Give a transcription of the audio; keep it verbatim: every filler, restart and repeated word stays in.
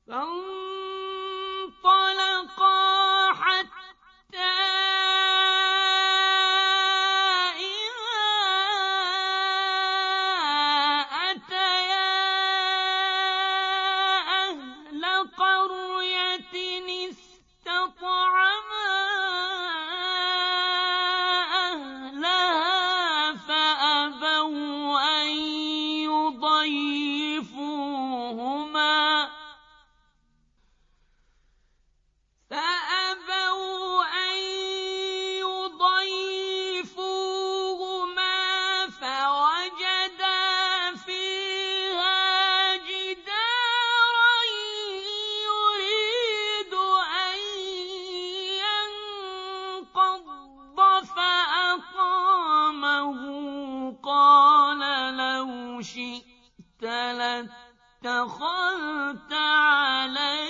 فانطلقا حتى إذا أتيا أهل قرية استطعما أهلها فأبوا أن يضيفوهما فأبوا أن يضيفوهما فوجدا فيها جدارا يريد أن ينقض فأقامه قال لو شئت لاتخذت عليه